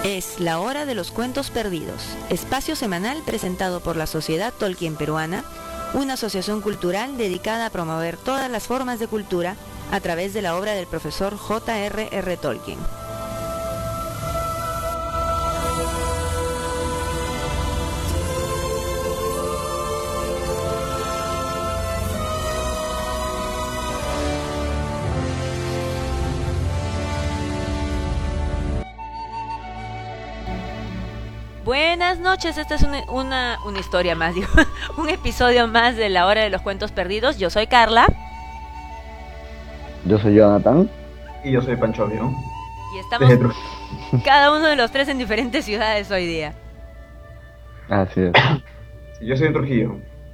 Es la hora de los cuentos perdidos, espacio semanal presentado por la Sociedad Tolkien Peruana, una asociación cultural dedicada a promover todas las formas de cultura a través de la obra del profesor J.R.R. Tolkien. Buenas noches, esta es una historia más, digo, un episodio más de la hora de los cuentos perdidos. Yo soy Carla. Yo soy Jonathan. Y yo soy Pancho, ¿no? Y estamos cada uno de los tres en diferentes ciudades hoy día. Así es. Sí, yo soy en Trujillo.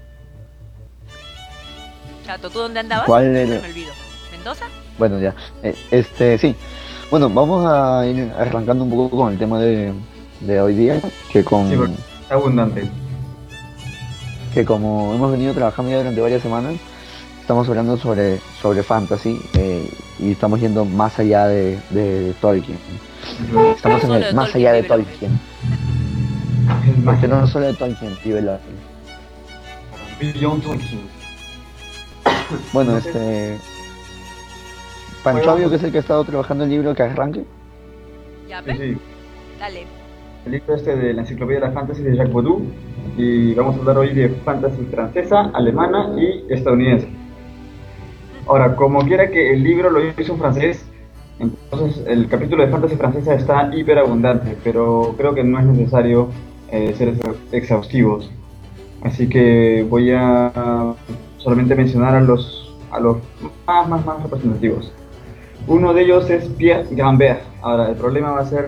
Chato, ¿tú dónde andabas? ¿Cuál era? Me olvido. ¿Mendoza? Bueno, ya. Sí. Bueno, vamos a ir arrancando un poco con el tema de hoy día, Sí, porque está abundante. que como hemos venido trabajando ya durante varias semanas, estamos hablando sobre fantasy y estamos yendo más allá de Tolkien. Estamos No en solo el de más Tolkien, allá de vive el Tolkien. Es más, No solo de Tolkien, vive el arte. Beyond Tolkien. Bueno, Entonces, Panchovio, que es el que ha estado trabajando el libro, que arranque. ¿Ya, Sí, pe? sí. Dale. El libro de la enciclopedia de la fantasy de Jacques Baudou. Y vamos a hablar hoy de fantasy francesa, alemana y estadounidense. Ahora, como quiera que el libro lo hizo en francés, entonces el capítulo de fantasy francesa está hiperabundante, pero creo que no es necesario ser exhaustivos. Así que voy a solamente mencionar a los más representativos. Uno de ellos es Pierre Gambert. Ahora, el problema va a ser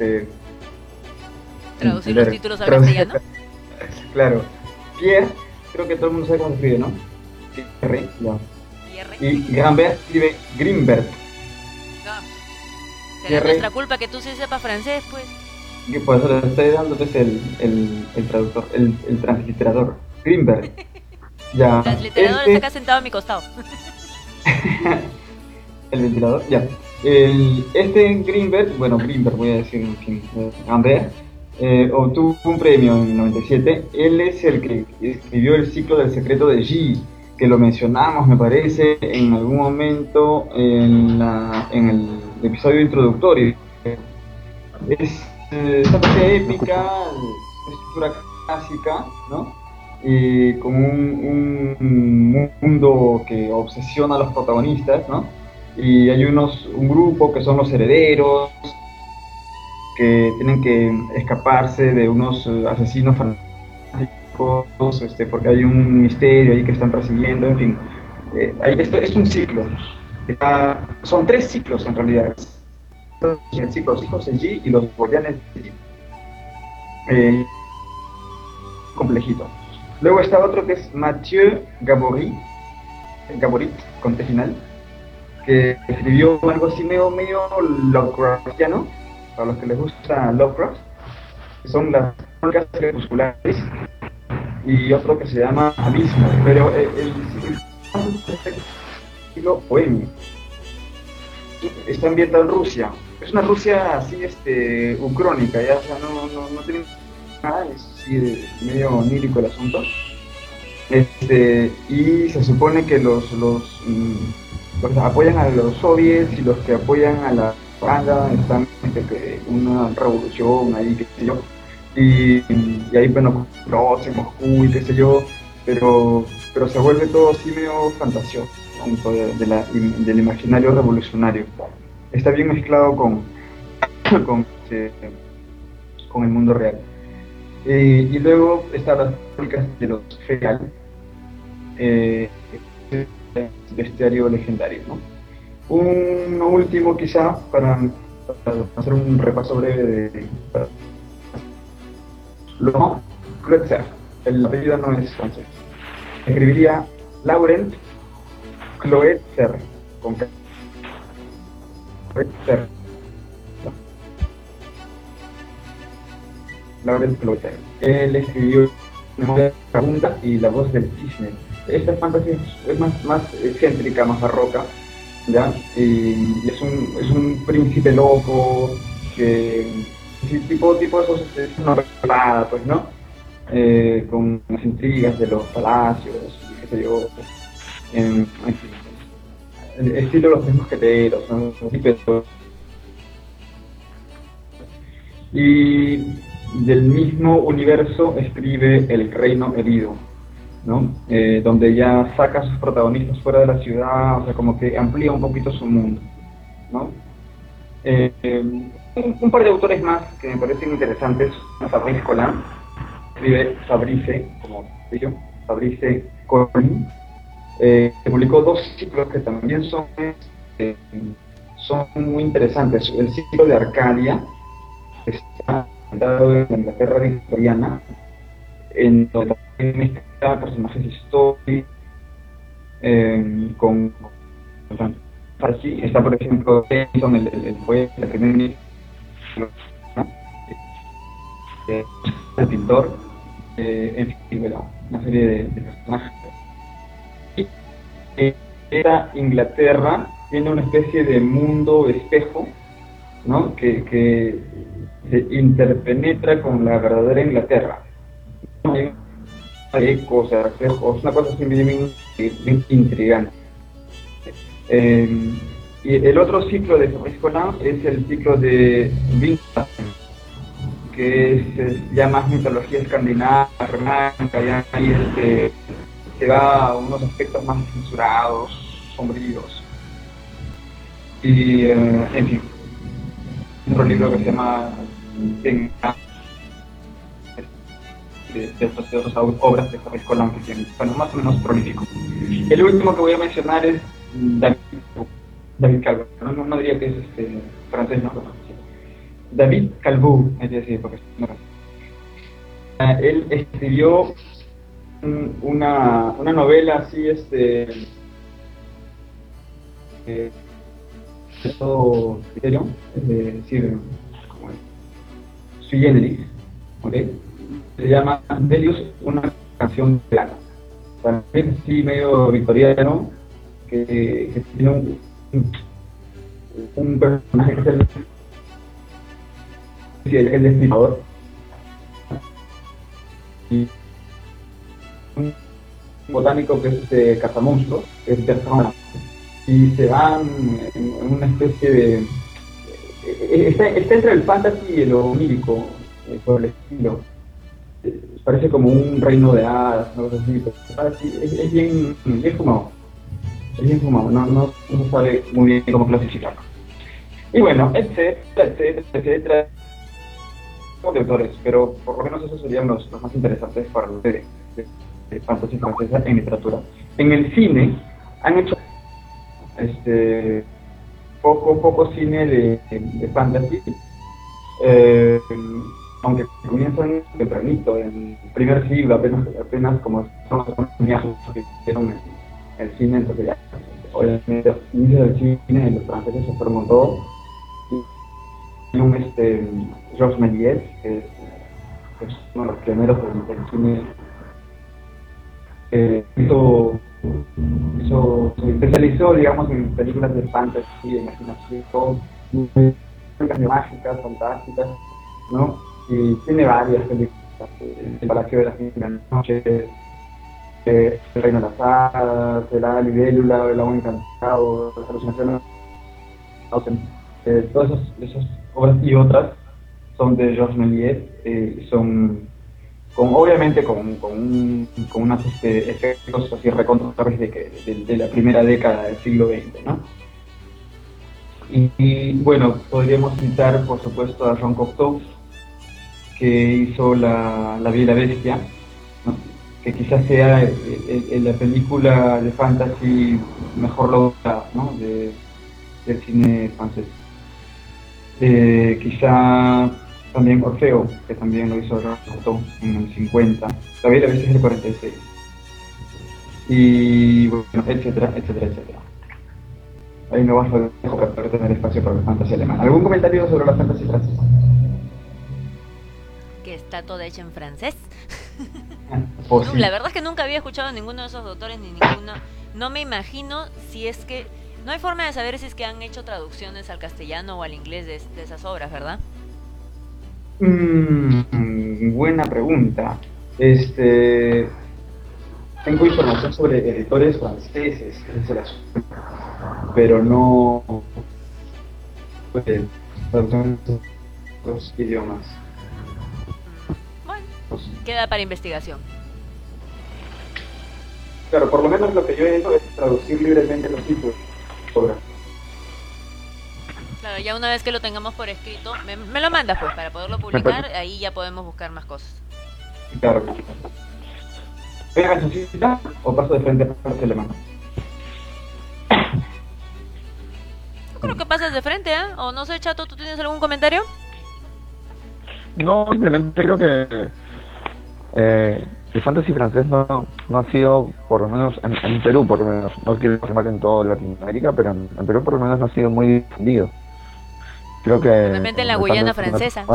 Traducir los títulos al traducir- castellano. Claro, Pierre, creo que todo el mundo sabe cómo se escribe, ¿no? Pierre, ya. Y Gambert escribe Grimberg, No. Será Pierre. nuestra culpa que tú sí sepas francés, pues. que por eso le estoy dando pues, el traductor, el transliterador. Grimberg. Ya. El transliterador está acá sentado a mi costado. El ventilador, ya. Grimberg voy a decir, en fin, Gambert, obtuvo un premio en el 97. Él es el que escribió el ciclo del secreto de G, que lo mencionamos, me parece, en algún momento en el episodio introductorio. Es esta parte épica, una estructura clásica, ¿no? Con un mundo que obsesiona a los protagonistas, ¿no? Y hay un grupo que son los herederos, que tienen que escaparse de unos asesinos fanáticos, porque hay un misterio ahí que están persiguiendo, en fin. Esto es un ciclo. Son 3 ciclos en realidad. El ciclo Los hijos de G y los guardianes de G. Complejito. Luego está otro que es Mathieu Gaborit, con T final, que escribió algo así medio Lovecraftiano, para los que les gusta Lovecraft, que son las crónicas crepusculares, y otro que se llama Abismo, pero el siglo bohemio. Está ambientado en Rusia. Es una Rusia así ucrónica, ya, o sea, no tiene nada, es así medio onírico el asunto. Y se supone que los que apoyan a los soviets y los que apoyan a la banda están en una revolución ahí, qué sé yo, y ahí bueno, en Moscú y qué sé yo, pero se vuelve todo así medio fantasioso, ¿no? Del imaginario revolucionario. Está bien mezclado con el mundo real. Y luego están las crónicas de los Feal, bestiario legendario, ¿no? Uno último quizá para hacer un repaso breve de Laurent Cloetzer. El apellido no es francés. Escribiría Laurent Cloetzer con K. Cloetzer. Laurent Cloetzer. Él escribió Memoria Vagabunda y La voz del cisne. Esta fantasía es más excéntrica, más barroca, ¿ya? Y es un príncipe loco que sí, tipo esos novelada, pues, ¿no? Con las intrigas de los palacios, y qué sé yo, en fin, el estilo de los mismos mosqueteros, ¿no? Y del mismo universo escribe El Reino Herido, ¿no? Donde ya saca a sus protagonistas fuera de la ciudad, o sea, como que amplía un poquito su mundo, ¿no? Un par de autores más que me parecen interesantes, Fabrice Collin, escribe Fabrice, como digo, Fabrice Collin, que publicó 2 ciclos que también son muy interesantes. El ciclo de Arcadia, que está ambientado en la Inglaterra victoriana, en donde también está personajes históricos, con así está, por ejemplo, Edison, el poeta, el primer ministro, ¿no? El pintor, en fin, bueno, una serie de personajes. Y esta Inglaterra tiene una especie de mundo espejo, ¿no? que se interpenetra con la verdadera Inglaterra. Hay ecos, reflejos, una cosa así bien intrigante. Y el otro ciclo de Fabrice Collin es el ciclo de Vintage, que es ya más mitología escandinava, germánica, ya ahí se va a unos aspectos más censurados, sombríos. Y, en fin, otro libro que se llama de otras obras de Fabrice Collin, que tienen, bueno, más o menos prolífico. El último que voy a mencionar es David Calvo, no diría que es francés, no, David Calvo, es decir, porque no, él escribió una novela así, todo criterio, es decir, como sui generis, ¿okay? Se llama Delius, una canción plana. También sí medio victoriano, que tiene un personaje que es el destripador, y un botánico que es cazamonstruos, que es persona, y se van en una especie de... está entre el fantasy y lo onírico, por el estilo. Parece como un reino de hadas, una cosa así, es bien fumado. Es bien fumado, no se sabe muy bien cómo clasificarlo. Y bueno, etcétera, de autores, pero por lo menos esos serían los más interesantes para los de fantasía francesa en literatura. En el cine han hecho poco cine de fantasy, aunque comienzan tempranito, en el primer siglo, apenas como son que hicieron el cine, entonces ya, obviamente, los inicios del cine, los franceses se fueron con todo. Y un Georges Méliès, que es uno de los primeros del cine, se especializó, digamos, en películas de fantasy, de imaginación, mágicas, fantásticas, ¿no? Y tiene varias películas, El Palacio de las Mil Noches, El Reino de las Hadas, El Hada Libélula, El Agua Encantado, Las Alucinaciones, todas esas obras y otras son de Georges Méliès, son obviamente con unos efectos así recontrables de la primera década del siglo XX, ¿no? Y bueno, podríamos citar por supuesto a Jean Cocteau, que hizo La Bella y la Bestia, ¿no? Que quizás sea la película de fantasy mejor lograda, ¿no? del cine francés. Quizá también Orfeo, que también lo hizo Cocteau en el 50, La Bella y la Bestia es del 46, y bueno, etcétera. Ahí no vas a dejar para tener espacio para la fantasía alemana. ¿Algún comentario sobre la fantasía francesa? Que está toda hecha en francés. Pues sí. La verdad es que nunca había escuchado a ninguno de esos autores ni ninguno. No me imagino si es que... No hay forma de saber si es que han hecho traducciones al castellano o al inglés de esas obras, ¿verdad? Buena pregunta. Este, tengo información sobre editores franceses, ese es el asunto, pero no pues, traducción en otros idiomas. Bueno, queda para investigación. Claro, por lo menos lo que yo he hecho es traducir libremente los títulos. Claro, ya una vez que lo tengamos por escrito, me lo mandas pues para poderlo publicar, ahí ya podemos buscar más cosas. Claro. ¿Voy a cancioncita o paso de frente para el alemán? Yo creo que pasas de frente, ¿eh? O no sé, Chato, ¿tú tienes algún comentario? No, simplemente creo que el fantasy francés no ha sido, por lo menos en Perú, por lo menos, no quiero afirmar en toda Latinoamérica, pero en Perú por lo menos no ha sido muy difundido. Creo que Realmente en la Guyana francesa.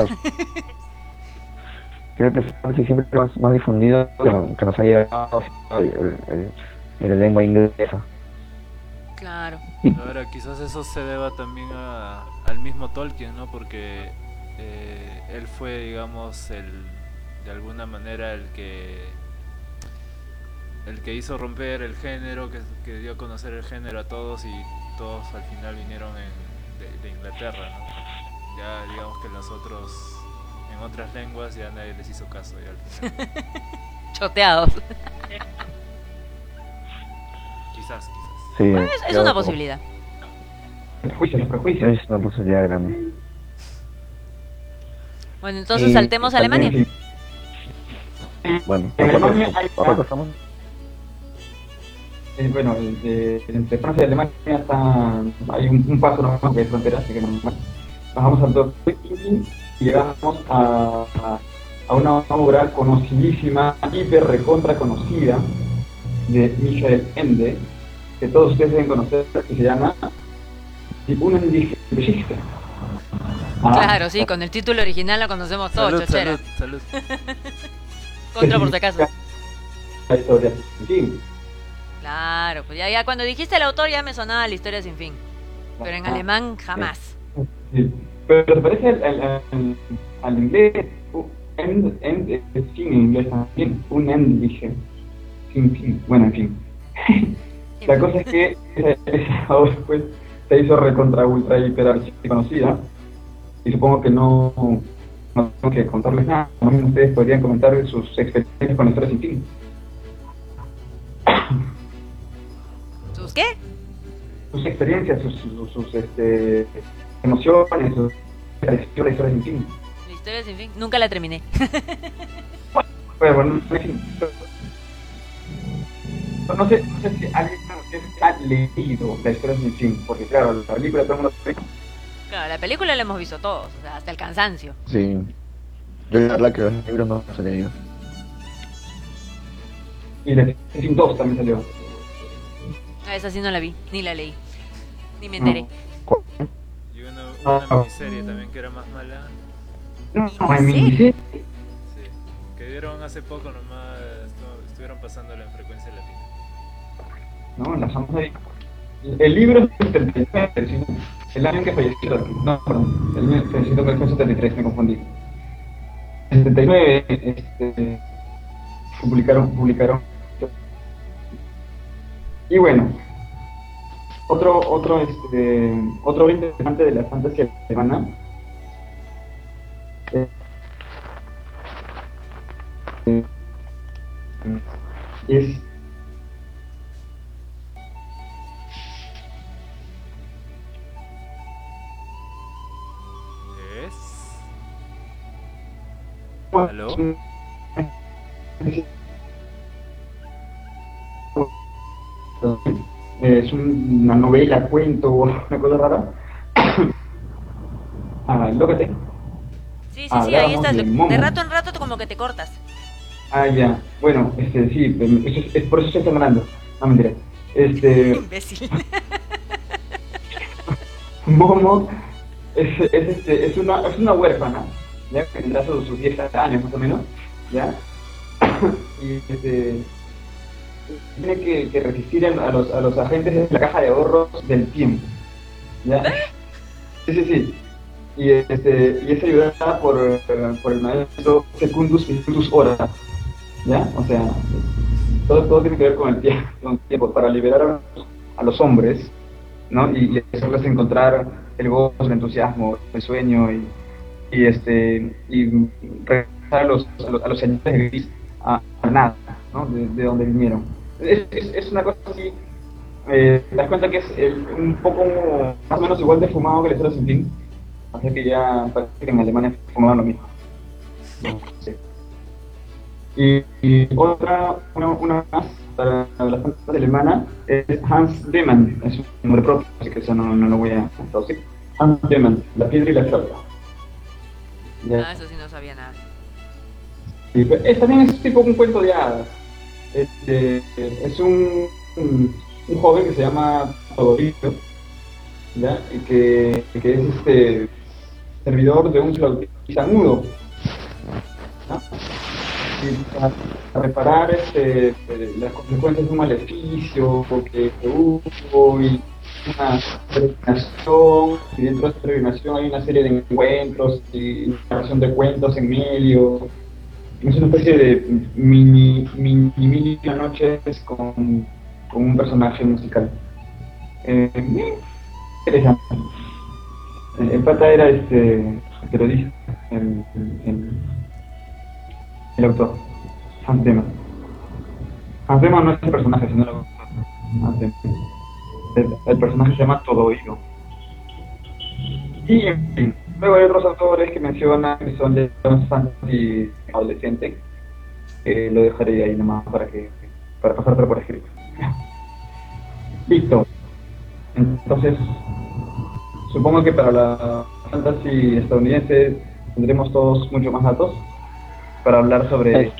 Creo que el fantasy siempre es más difundido que nos ha llegado la lengua inglesa. Claro. Ahora quizás eso se deba también al mismo Tolkien, ¿no? Porque él fue, digamos, de alguna manera el que hizo romper el género, que dio a conocer el género a todos, y todos al final vinieron de Inglaterra, ¿no? Ya digamos que los otros, en otras lenguas, ya nadie les hizo caso ya al final. Choteados. Quizás. Sí, Bueno, es una posibilidad. Prejuicios, prejuicios. Es una posibilidad grande. Bueno, entonces saltemos a Alemania. Sí. Bueno, En Alemania ¿ahora pasamos? Bueno, entre Francia y Alemania hay un paso nomás que es frontera, así que no bajamos al Tolkien y llegamos a una obra conocidísima, hiper recontra conocida, de Michael Ende, que todos ustedes deben conocer, y se llama Die Unendliche Geschichte. Claro, sí, con el título original la conocemos todos, chochera. Salud. Contra por si acaso. La historia sin fin. Claro, pues ya cuando dijiste el autor ya me sonaba La historia sin fin. Pero en alemán jamás. Sí. Pero se parece al inglés. End es fin en inglés también. Unendliche. Sin fin. Bueno, en fin. La cosa es que esa obra pues se hizo recontra ultra hiper archi conocida. Y supongo que no tengo que contarles nada. También ustedes podrían comentar sus experiencias con la historia sin fin. ¿Sus qué? Sus experiencias, sus emociones, sus la historia sin fin. La historia sin fin. Nunca la terminé. Bueno, en fin. No sé si alguien ha leído la historia sin fin, porque claro, la película todo el mundo ve. Claro, la película la hemos visto todos, o sea, hasta el cansancio. Sí. Yo la verdad que los libros no los he leído. Y la sin fin 2 también salió. Esa sí no la vi, ni la leí, ni me enteré. Y una miniserie también que era más mala. No, en miniserie. Sí. Que dieron hace poco nomás, estuvieron pasándola en frecuencia latina. No, la estamos ahí. El libro es del 79, el año en que falleció. No, perdón, el año que falleció fue el 73, me confundí. En 79 publicaron. Y bueno, otro interesante de la fantasía alemana es ¿Aló? Es una novela, cuento, una cosa rara. Lócate. Sí, ahí estás. De rato en rato como que te cortas. Ya. Bueno, sí, es por eso estoy sangrando. No, mentira. Imbécil. Momo es una huérfana, ya que tendrá sus 10 años más o menos, ¿ya? Y tiene que resistir a los agentes de la caja de ahorros del tiempo, ¿ya? Sí. y es ayudada por el maestro Secundus Minutus Hora, ¿ya? O sea, todo tiene que ver con el tiempo para liberar a los hombres, ¿no? Y hacerles encontrar el gozo, el entusiasmo, el sueño y regresar a los señores de gris a nada, ¿no? De donde vinieron. Es una cosa así, te das cuenta que es un poco más o menos igual de fumado que el Estero sin fin, así que ya parece que en Alemania fumaban lo mismo. Sí. Y una más para la fantasía alemana es Hans Lehmann, es un nombre propio, así que eso no lo voy a traducir. Hans Lehmann, La piedra y la flauta. Ah, eso sí no sabía nada. Sí, también es tipo un cuento de hadas. Es un joven que se llama Teodorico, ¿ya? Y que es servidor de un flautista mudo, ¿no? Y para reparar las consecuencias de un maleficio que hubo y una peregrinación, y dentro de esta peregrinación hay una serie de encuentros y narración de cuentos en medio. Es una especie de mini noches con un personaje musical. Interesante. El pata era el periodista, el autor, Hans Lehmann. Hans Lehmann no es el personaje, sino el autor. Hans Lehmann. El personaje se llama Todohiro. Y en fin, luego hay otros autores que mencionan que son de fantasy adolescente. Lo dejaré ahí nomás para pasártelo por escrito. Listo. Entonces, supongo que para la fantasy estadounidense tendremos todos mucho más datos para hablar sobre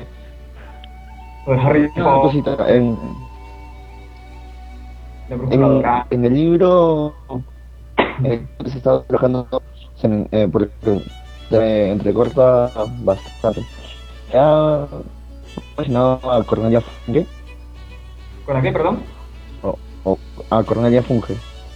Harry Una Potter. cosita, en el libro se está trabajando porque se entrecorta bastante. ¿Ha imaginado a Cornelia Funke? ¿Con la qué, perdón? O a Cornelia Funke,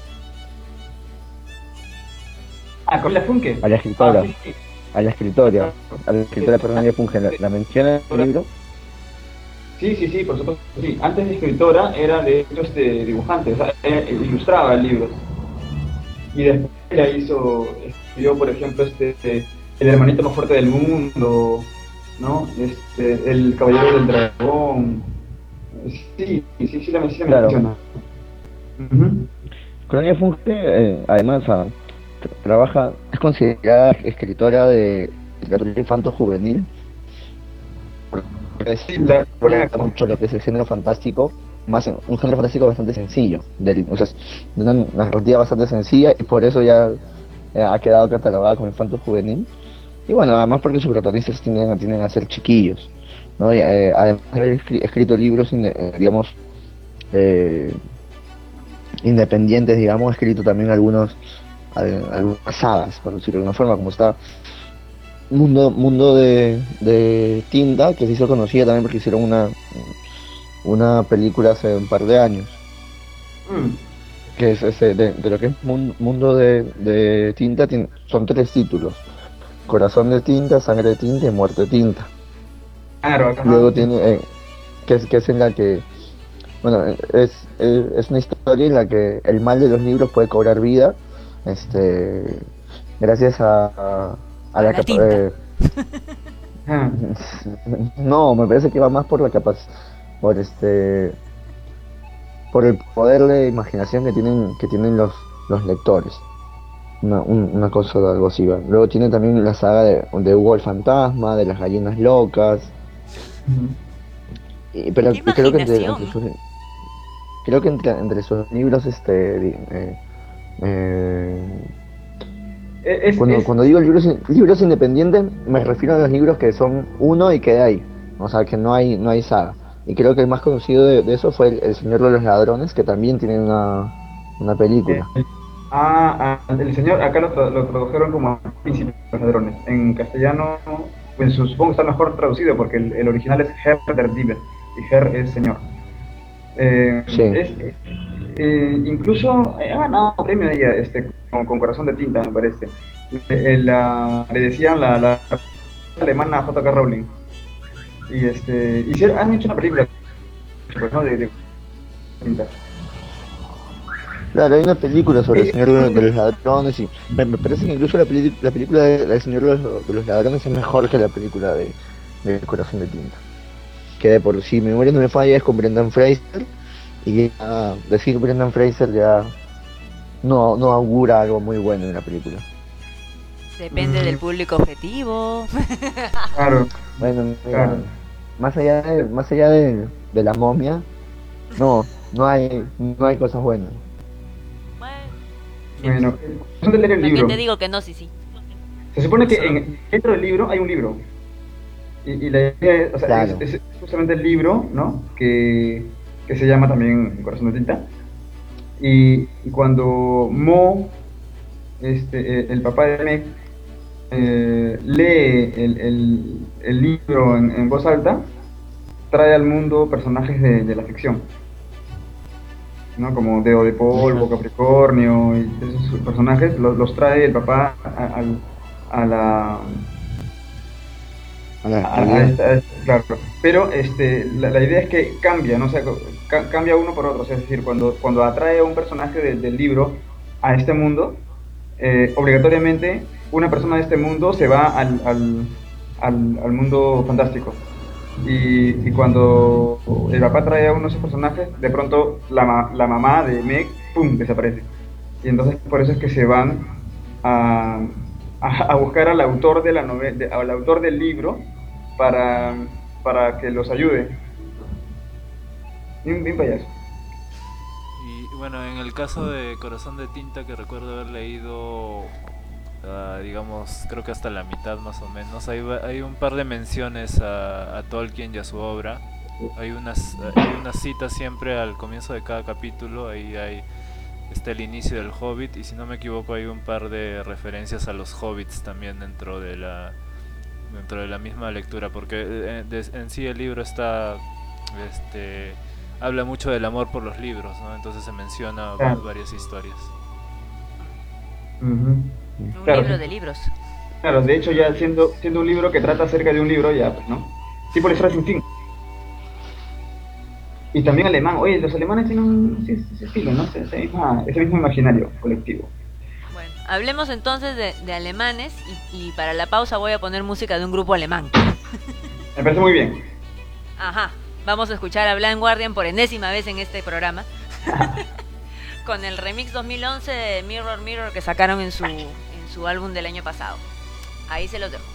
Con la Funke. a la escritora, Sí. a la escritora Cornelia Funke, ¿la menciona en el libro? Sí, por supuesto. Sí. Antes de escritora era de hecho dibujante, o sea, ilustraba libros. Y después ella escribió por ejemplo El hermanito más fuerte del mundo, ¿no? El caballero del dragón. Sí, la menciona. Claro. Uh-huh. Cornelia Funke, además, es considerada escritora de literatura infanto-juvenil, porque Sí, mucho lo que es el género fantástico, un género fantástico bastante sencillo, o sea, de una narrativa bastante sencilla, y por eso ya ha quedado catalogada como infanto-juvenil. Y bueno, además porque sus protagonistas tienden a ser chiquillos, ¿no? Y, además de haber escrito libros, digamos, independientes, digamos, ha escrito también algunas sagas, por decirlo de alguna forma, como está Mundo de Tinta, que se hizo conocida también porque hicieron una película hace un par de años, que es de lo que es Mundo de Tinta, son 3 títulos: Corazón de Tinta, Sangre de Tinta y Muerte de Tinta. Claro, acá. Luego tiene que es en la que, bueno, es una historia en la que el mal de los libros puede cobrar vida, gracias a la tinta. No, me parece que va más por la por el poder de imaginación que tienen los lectores. Una cosa de algo así va. Luego tiene también la saga de Hugo el Fantasma, de las gallinas locas. Pero ¡Qué creo que imaginación! entre sus libros, cuando digo libros independientes, me refiero a los libros que son uno y queda ahí, o sea, que no hay saga. Y creo que el más conocido de eso fue el Señor de los Ladrones, que también tiene una película. El señor, acá lo tradujeron como Príncipe de los Ladrones. En castellano, pues supongo que está mejor traducido porque el original es Herr der Diebe y Herr es señor. Incluso ha ganado un premio ella con Corazón de Tinta, me parece. le decían la alemana J.K. Rowling. Y han hecho una película, pues, ¿no? De Claro, hay una película sobre el Señor de los Ladrones y me parece que incluso la película del Señor de los Ladrones es mejor que la película de Corazón de Tinta. Que de por si mi memoria no me falla es con Brendan Fraser y ya decir Brendan Fraser ya no augura algo muy bueno en la película. Depende del público objetivo. Claro. Bueno, mira, Claro. más allá de la momia, no hay cosas buenas. Bueno, es de leer el También libro. te digo que no, sí. Se supone que dentro del libro hay un libro. Y la idea es, o sea, Claro. es justamente el libro, ¿no? Que se llama también Corazón de Tinta. Y cuando Mo, el papá de Meg, lee el libro en voz alta, trae al mundo personajes de la ficción, ¿no? Como Dedo de Polvo, Capricornio, y esos personajes los trae el papá a la... claro, pero la idea es que cambia, ¿no? O sea, cambia uno por otro, o sea, es decir, cuando atrae a un personaje del libro a este mundo, obligatoriamente una persona de este mundo se va al mundo fantástico. Y cuando el papá trae a uno de esos personajes, de pronto la mamá de Meg, ¡pum!, desaparece. Y entonces por eso es que se van a buscar al autor de la novela, al autor del libro, para que los ayude. Bien payaso. Y bueno, en el caso de Corazón de Tinta, que recuerdo haber leído, digamos, creo que hasta la mitad más o menos, hay un par de menciones a Tolkien y a su obra. Hay una cita siempre al comienzo de cada capítulo, ahí está el inicio del Hobbit, y si no me equivoco hay un par de referencias a los Hobbits también dentro de la misma lectura, porque en sí el libro habla mucho del amor por los libros, ¿no? Entonces se menciona varias historias. Un Claro, libro sí. de libros. Claro, de hecho ya siendo un libro que trata acerca de un libro, ya, pues, ¿no? Tipo la historia sin fin. Y también alemán. Oye, los alemanes tienen ese estilo, ¿no? Ese mismo imaginario colectivo. Bueno, hablemos entonces de alemanes y para la pausa voy a poner música de un grupo alemán. Me parece muy bien. Ajá, vamos a escuchar a Blind Guardian por enésima vez en este programa. Con el remix 2011 de Mirror Mirror que sacaron en su álbum del año pasado. Ahí se los dejo.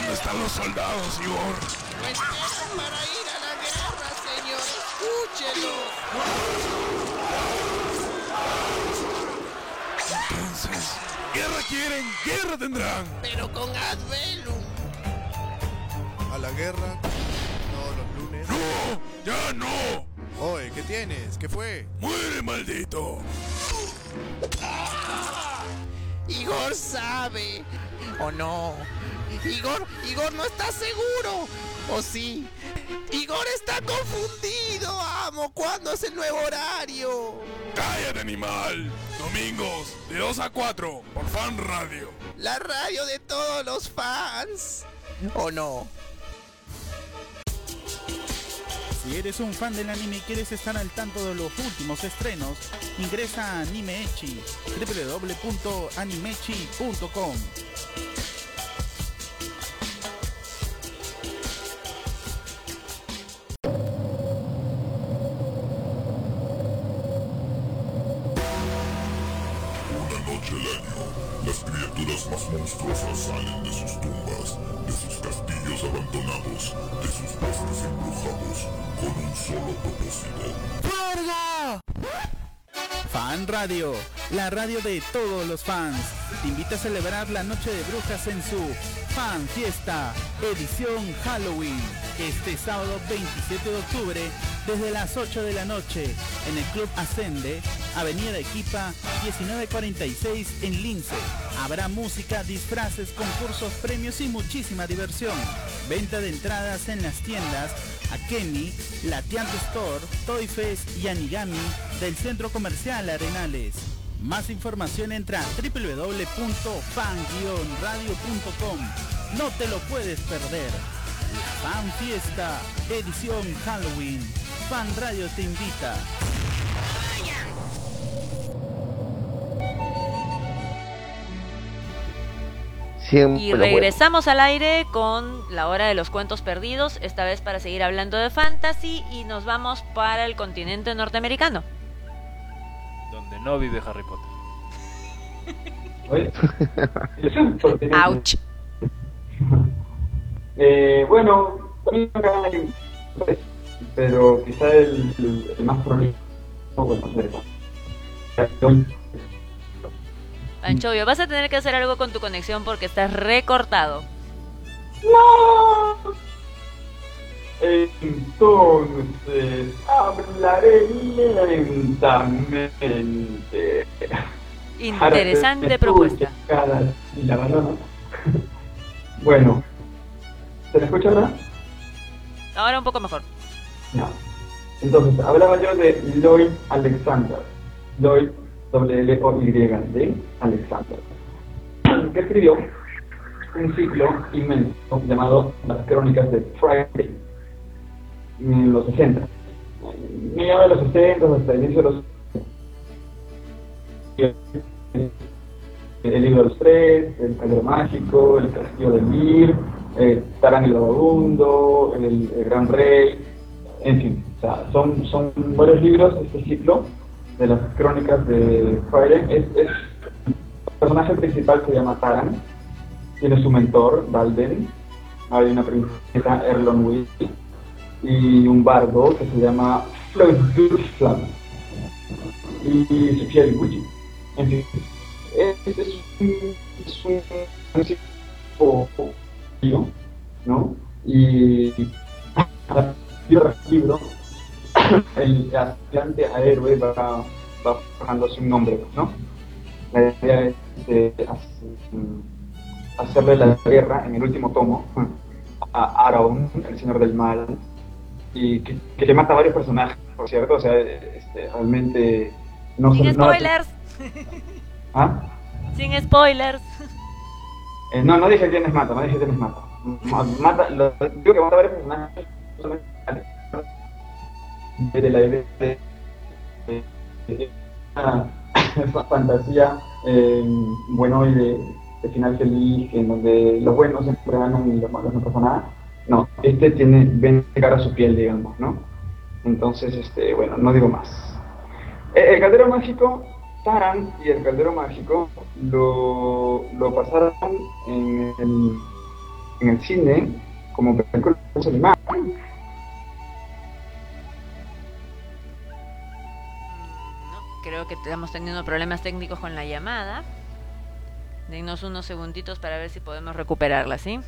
¿Dónde están los soldados, Igor? No esperan para ir a la guerra, señor. Escúchelo. Entonces, guerra quieren, guerra tendrán. Pero con Advelum. A la guerra, todos los lunes. ¡No! ¡Ya no! Oye, ¿qué tienes? ¿Qué fue? ¡Muere, maldito! Igor sabe. ¿O no? Igor no está seguro. ¿O sí? Igor está confundido, amo. ¿Cuándo es el nuevo horario? ¡Cállate, animal! Domingos, de 2 a 4, por Fan Radio. La radio de todos los fans. ¿O no? Si eres un fan del anime y quieres estar al tanto de los últimos estrenos, ingresa a Animechi, www.animechi.com. Una noche al año, las criaturas más monstruosas salen de sus tumbas, de sus castillos abandonados, de sus bosques embrujados, con un solo propósito. ¡Farga! Fan Radio, la radio de todos los fans, te invita a celebrar la Noche de Brujas en su Fan Fiesta, edición Halloween, este sábado 27 de octubre, desde las 8 de la noche, en el Club Ascende, Avenida Equipa, 1946 en Lince. Habrá música, disfraces, concursos, premios y muchísima diversión. Venta de entradas en las tiendas Akemi, Latiante Store, Toy Fest y Anigami del Centro Comercial Arenales. Más información entra a www.fan-radio.com. No te lo puedes perder. La Fan Fiesta, edición Halloween. Fan Radio te invita. Y regresamos al aire con la hora de los cuentos perdidos, esta vez para seguir hablando de fantasy, y nos vamos para el continente norteamericano. Donde no vive Harry Potter. Ouch. Bueno, también acá hay, pero quizá el más prolífico, bueno, Panchovio, vas a tener que hacer algo con tu conexión porque estás recortado. ¡No! Entonces, hablaré lentamente. Interesante propuesta. Y la balona. Bueno, ¿se la escucha ahora? Ahora un poco mejor. No. Entonces, hablaba yo de Lloyd Alexander. Lloyd, W-L-O-Y-D, Alexander, que escribió un ciclo inmenso llamado Las Crónicas de Friday en los 60. Mediados de los 60 hasta el inicio de los 60. El libro de los tres, El Caldero Mágico, El Castillo de Mir, Taran el Vagabundo, el Gran Rey, en fin, o sea, son varios libros este ciclo de las Crónicas de Friday. El personaje principal se llama Taran, tiene su mentor, Dalden, hay una princesa, Erlonwy, y un bardo que se llama Flögdurflam, y su fiel Gucci. En fin, es un ciclo, ¿no? Y libro el aspirante a héroe va forjándose un nombre, ¿no? La idea es hacerle la guerra en el último tomo a Araun, el señor del mal, y que le mata a varios personajes, por cierto, o sea, realmente no Sin son spoilers. ¿Ah? Sin spoilers. No dije quiénes mata, Digo que mata a varios personajes de la idea de esa fantasía bueno y de final feliz, en donde los buenos siempre ganan y los malos no pasa nada. No, ven de cara a su piel, digamos, ¿no? Entonces, bueno, no digo más. El Caldero Mágico, Taran y el Caldero Mágico lo pasaron en en el cine como películas animadas. Creo que estamos teniendo problemas técnicos con la llamada. Denos unos segunditos para ver si podemos recuperarla, ¿sí?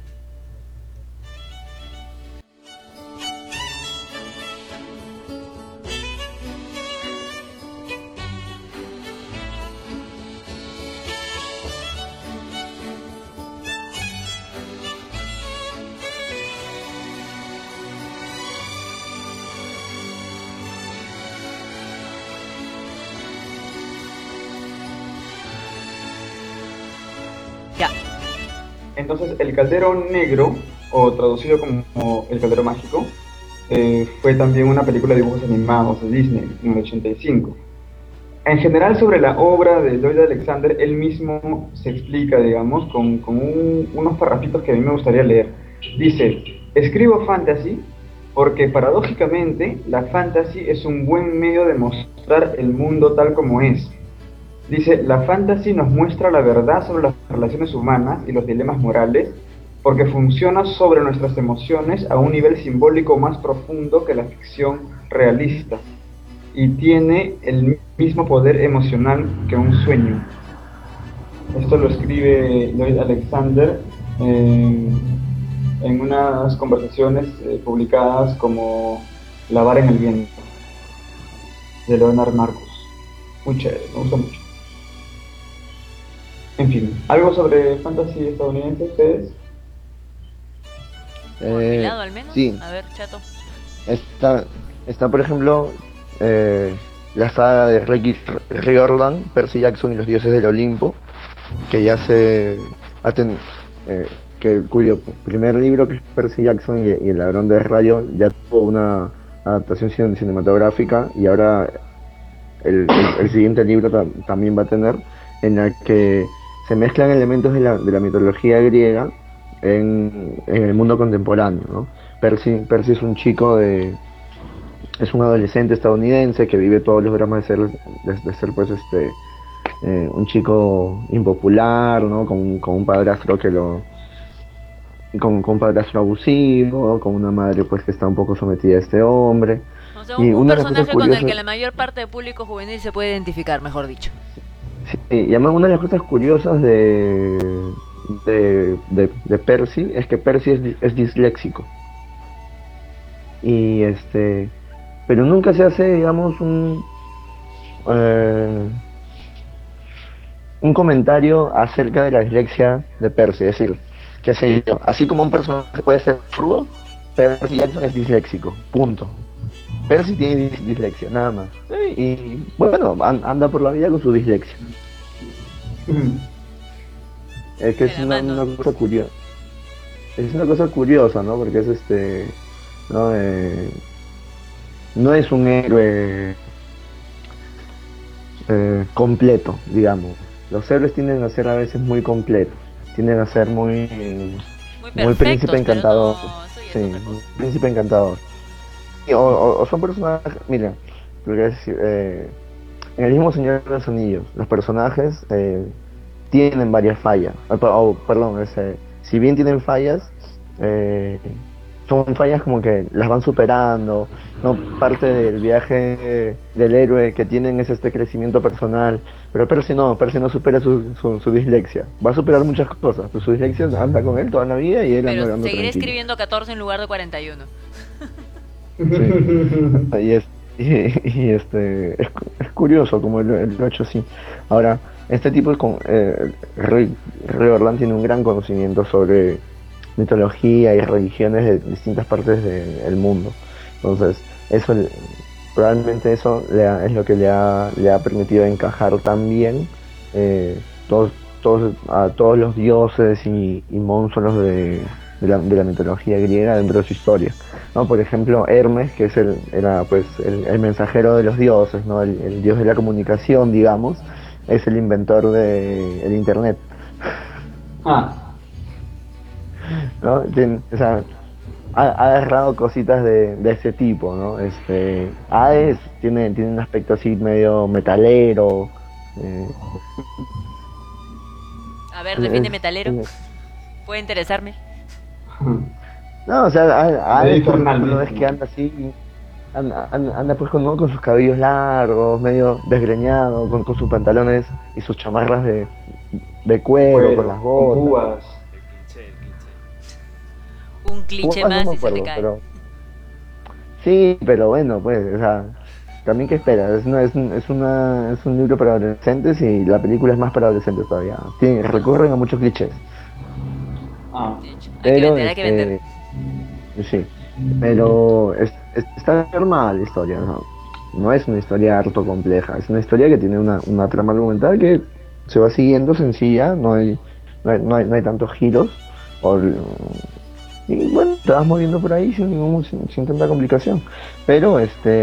Ya. Entonces, El Caldero Negro, o traducido como El Caldero Mágico, fue también una película de dibujos animados de Disney en el 85. En general, sobre la obra de Lloyd Alexander, él mismo se explica, digamos, con unos parrafitos que a mí me gustaría leer. Dice: escribo fantasy porque paradójicamente la fantasy es un buen medio de mostrar el mundo tal como es. Dice, la fantasy nos muestra la verdad sobre las relaciones humanas y los dilemas morales, porque funciona sobre nuestras emociones a un nivel simbólico más profundo que la ficción realista, y tiene el mismo poder emocional que un sueño. Esto lo escribe Lloyd Alexander en unas conversaciones publicadas como La vara en el viento, de Leonard Marcus. Muy chévere, me gusta mucho. En fin, ¿algo sobre fantasy estadounidense ustedes? ¿Por mi lado al menos? Sí. A ver, Chato. Está por ejemplo, la saga de Riordan, Percy Jackson y los dioses del Olimpo, que ya cuyo primer libro, que es Percy Jackson y el ladrón de rayo, ya tuvo una adaptación cinematográfica, y ahora el siguiente libro también va a tener, en la que se mezclan elementos de la mitología griega en el mundo contemporáneo, ¿no? Percy es un chico es un adolescente estadounidense que vive todos los dramas de ser pues un chico impopular, ¿no? Con un padrastro con un padrastro abusivo, con una madre pues que está un poco sometida a este hombre. O sea, Y un una de las personaje cosas con el curiosas- que la mayor parte del público juvenil se puede identificar, mejor dicho. Sí, y además una de las cosas curiosas de Percy es que Percy es disléxico. Y pero nunca se hace, digamos, un comentario acerca de la dislexia de Percy. Es decir, qué sé yo, así como un personaje puede ser frudo, Percy Jackson es disléxico, punto. Percy tiene dislexia, nada más. Y bueno, anda por la vida con su dislexia. Es que es una cosa curiosa. Es una cosa curiosa, ¿no? Porque es no, no es un héroe completo, digamos. Los héroes tienden a ser a veces muy completos, tienden a ser muy príncipe encantador. Sí, muy príncipe encantador. O son personajes, mira, en el mismo Señor de los Anillos, los personajes tienen varias fallas. Si bien tienen fallas, son fallas como que las van superando, ¿no? Parte del viaje del héroe que tienen es este crecimiento personal, pero Percy no supera su dislexia. Va a superar muchas cosas, pero su dislexia anda con él toda la vida y él anda Pero tranquilo. seguiré escribiendo 14 en lugar de 41. Sí. Es curioso como lo ha hecho así. Ahora, este tipo Ray Orland tiene un gran conocimiento sobre mitología y religiones de distintas partes del mundo. Entonces, probablemente eso es lo que le ha permitido encajar tan bien a todos los dioses y monstruos de la mitología griega dentro de su historia, ¿no? Por ejemplo, Hermes, que era pues el mensajero de los dioses, ¿no? El dios de la comunicación, digamos, es el inventor del internet. ¿No? O sea, ha agarrado cositas de ese tipo, ¿no? Hades tiene un aspecto así medio metalero. A ver, define metalero. Puede interesarme. No, o sea, Medio Alex, infernal, no ves mismo. que anda así, anda pues con sus cabellos largos, medio desgreñado, con sus pantalones y sus chamarras de cuero, con las Con botas. púas. El cliché. Un cliché Púas no más me y se te acuerdo, cae. pero... Sí, pero bueno, pues, o sea, también qué esperas, es un libro para adolescentes y la película es más para adolescentes todavía. Recurren a muchos clichés, Ah, De hecho, pero hay que vender. sí, pero está normal la historia, ¿no? No es una historia harto compleja, es una historia que tiene una trama argumental que se va siguiendo sencilla, no hay tantos giros, o, y bueno, te vas moviendo por ahí sin tanta complicación, pero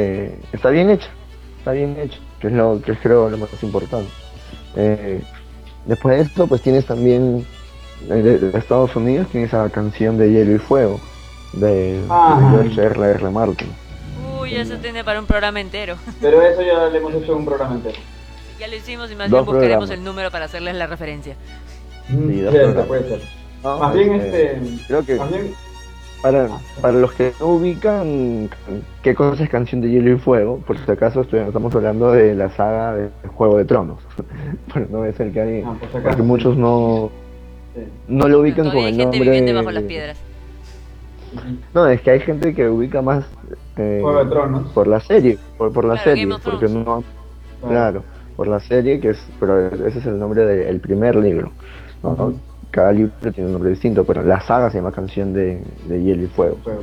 está bien hecho, que es lo que es creo lo más importante. Eh, Después de esto, pues tienes también de Estados Unidos, tienes esa canción de Hielo y Fuego de Ajá. George R. Martin. Uy, eso tiene para un programa entero. pero eso ya le hemos hecho un programa entero. Ya lo hicimos y más Dos bien buscaremos programas. el número para hacerles la referencia. Sí, dos Cierto, programas. puede ser. No, Más bien creo que más bien, para los que no ubican qué cosa es Canción de Hielo y Fuego, por si acaso estamos hablando de la saga de Juego de Tronos. Pero no debe ser que alguien, por si acaso, porque muchos sí. no lo ubican Todavía con hay el gente nombre. viviendo bajo las piedras. No, es que hay gente que ubica más Juego de Tronos. por la serie, por la Claro, serie, Game of porque Thrones. no, claro, por la serie pero ese es el nombre del primer libro, ¿no? Ujú. Cada libro tiene un nombre distinto, pero la saga se llama Canción de Hielo y Fuego. Juego.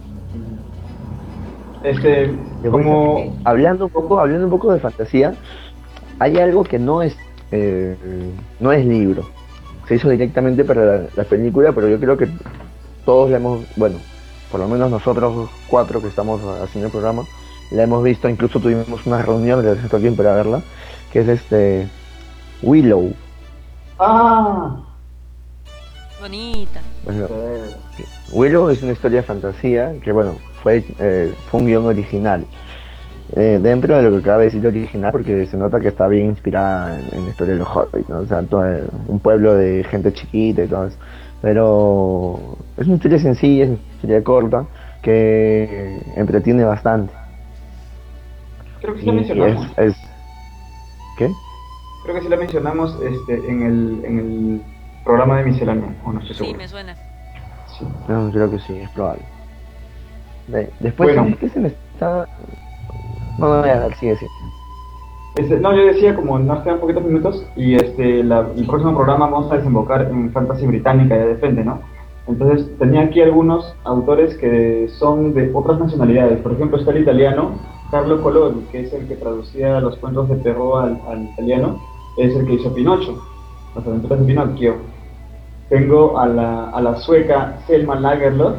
Como hablando un poco de fantasía, hay algo que no es libro. Se hizo directamente para la película, pero yo creo que todos la hemos, bueno, por lo menos nosotros cuatro que estamos haciendo el programa, la hemos visto, incluso tuvimos una reunión de alguien para verla, que es Willow. Ah, Bonita. Bueno, Willow es una historia de fantasía que, bueno, fue un guión original. Dentro de lo que cabe decir original, porque se nota que está bien inspirada en la historia de los Hobbits, ¿no? O sea, un pueblo de gente chiquita y todo eso. Pero es una historia sencilla, es una historia corta, que entretiene bastante. creo que sí la Y mencionamos. ¿Qué? Creo que sí la mencionamos en el programa de miscelánea, o no estoy Sí, seguro. me suena. Sí. No, creo que sí, es probable. Después, Bueno. ¿sabes qué se me está...? No, a ver, sigue. No, yo decía, como nos quedan poquitos minutos y el próximo programa vamos a desembocar en fantasy británica ya de frente, ¿no? Entonces tenía aquí algunos autores que son de otras nacionalidades. Por ejemplo, está el italiano Carlo Collodi, que es el que traducía los cuentos de Perrault al italiano, es el que hizo Pinocho, las aventuras de Pinocchio. Tengo a la sueca Selma Lagerlöf,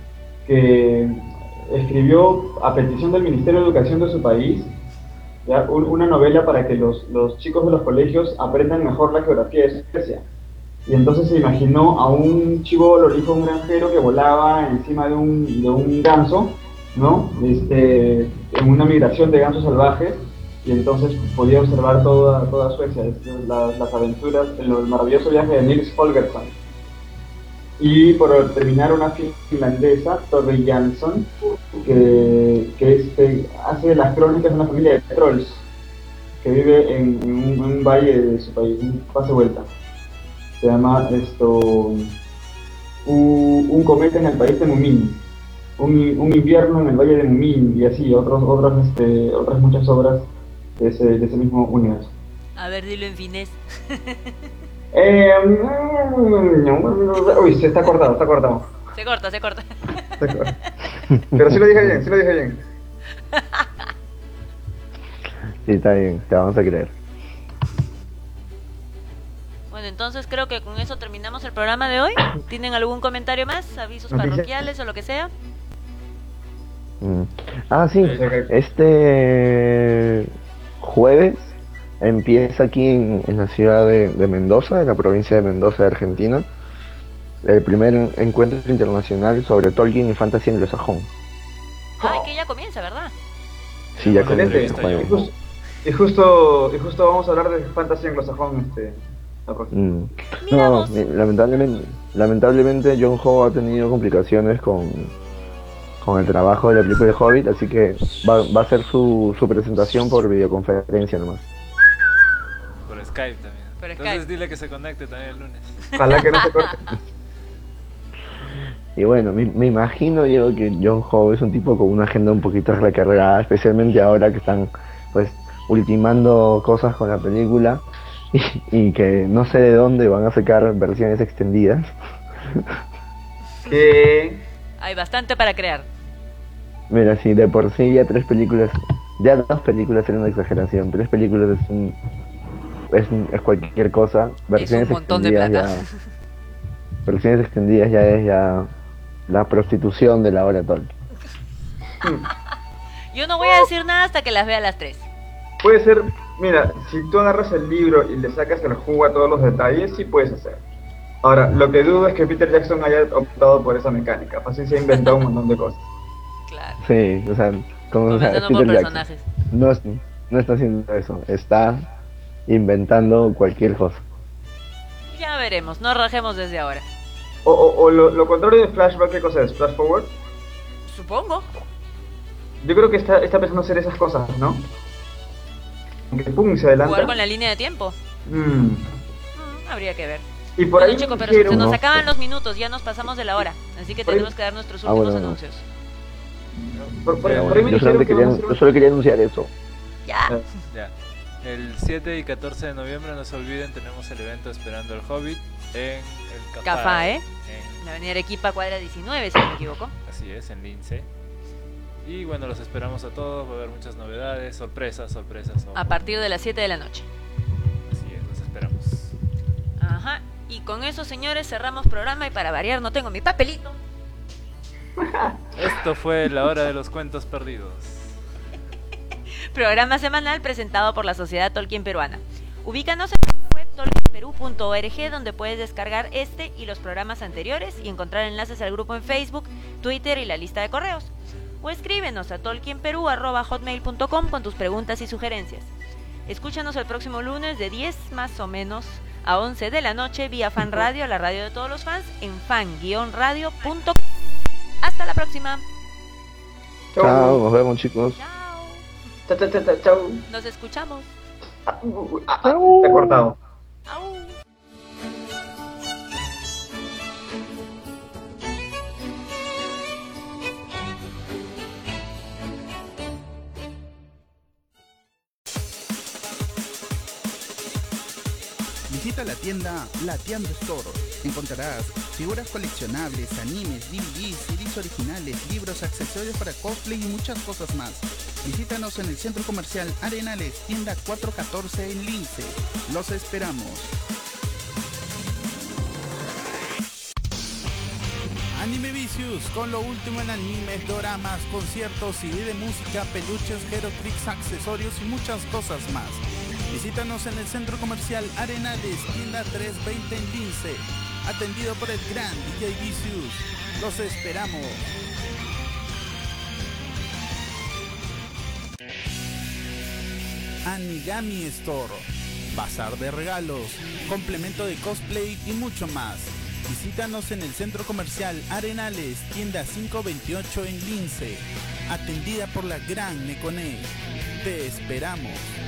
que escribió a petición del Ministerio de Educación de su país, ¿ya? Una novela para que los chicos de los colegios aprendan mejor la geografía de Suecia. Y entonces se imaginó a un chivo lorijo, un granjero que volaba encima de un ganso, ¿no? En una migración de gansos salvajes, y entonces podía observar toda Suecia, las aventuras, el maravilloso viaje de Nils Holgersson. Y por terminar, una finlandesa, Tove Jansson, que hace las crónicas de una familia de trolls que vive en un valle de su país, un pase vuelta. Se llama un cometa en el país de Mumin, un invierno en el valle de Mumin, y así otras muchas obras de ese mismo universo. A ver, dilo en finés. Uy, se está cortado. Se corta. Pero sí lo dije bien. Sí, está bien, te vamos a creer. Bueno, entonces creo que con eso terminamos el programa de hoy. ¿Tienen algún comentario más? ¿Avisos Noticias. parroquiales o lo que sea? Sí, este jueves empieza aquí en la ciudad de Mendoza, en la provincia de Mendoza de Argentina, el primer encuentro internacional sobre Tolkien y fantasía anglosajón. Ay, que ya comienza, ¿verdad? Sí, ya Excelente. comienza este jueves. Y justo vamos a hablar de fantasía anglosajón la próxima. No, Miramos. lamentablemente lamentablemente John Ho ha tenido complicaciones con el trabajo de la película de Hobbit, así que va a hacer su presentación por videoconferencia nomás. Por Skype también. Por Entonces Skype. dile que se conecte también el lunes. Ojalá que no se corte. Y bueno, me imagino, Diego, que John Ho es un tipo con una agenda un poquito recargada, especialmente ahora que están pues ultimando cosas con la película y que no sé de dónde van a sacar versiones extendidas. Que Hay bastante para crear. Mira, si de por sí ya 2 películas eran una exageración, 3 películas es cualquier cosa, versiones montón de extendidas plata. versiones extendidas ya es la prostitución de la obra Tolkien. Yo no voy a decir nada hasta que las vea las 3. puede ser, mira, si tú agarras el libro y le sacas el jugo a todos los detalles, sí puedes hacer. Ahora, lo que dudo es que Peter Jackson haya optado por esa mecánica. Fácil se ha inventado un montón de cosas. Claro. Sí, o sea, Comenzando por Peter Jackson personajes. no está haciendo eso, está inventando cualquier cosa. Ya veremos, no rajemos desde ahora. O lo contrario de flashback, ¿qué cosa es? ¿Flash forward? Supongo. Yo creo que está pensando hacer esas cosas, ¿no? Que pum, se adelanta. Jugar con la línea de tiempo. Habría que ver. Y por Bueno, ahí chicos, pero dijeron- se nos No. acaban los minutos, ya nos pasamos de la hora. Así que Por ahí- tenemos que dar nuestros últimos bueno. anuncios. por ahí me Yo dijeron solamente que vamos a hacer yo solo quería anunciar eso. Ya. Ya. El 7 y 14 de noviembre, no se olviden, tenemos el evento Esperando el Hobbit en el Cafá, ¿eh? En- En la avenida Arequipa, cuadra 19, si no me equivoco. así es, en Lince. Y bueno, los esperamos a todos, va a haber muchas novedades, sorpresas. A partir de las 7 de la noche. Así es, los esperamos. Ajá. Y con eso, señores, cerramos programa y para variar no tengo mi papelito. Esto fue la hora de los cuentos perdidos. Programa semanal presentado por la Sociedad Tolkien Peruana. Ubícanos en la web tolkienperú.org, donde puedes descargar este y los programas anteriores y encontrar enlaces al grupo en Facebook, Twitter y la lista de correos. O escríbenos a tolkienperú@hotmail.com con tus preguntas y sugerencias. Escúchanos el próximo lunes de 10 más o menos a 11 de la noche vía Fan Radio, la radio de todos los fans, en fan-radio.com. Hasta la próxima. Chao, nos vemos, chicos. Chao. Chau. Nos escuchamos. Te he cortado. Au. Visita la tienda La Tienda Store. Encontrarás figuras coleccionables, animes, DVDs, CDs originales, libros, accesorios para cosplay y muchas cosas más. Visítanos en el Centro Comercial Arenales, tienda 414 en Lince. Los esperamos. Anime Vicious, con lo último en animes, doramas, conciertos, CD de música, peluches, Heroclix, accesorios y muchas cosas más. Visítanos en el Centro Comercial Arenales, tienda 320 en Lince. Atendido por el gran DJ Vicious. Los esperamos. Anigami Store, bazar de regalos, complemento de cosplay y mucho más. Visítanos en el Centro Comercial Arenales, tienda 528 en Lince. Atendida por la gran Nekone. Te esperamos.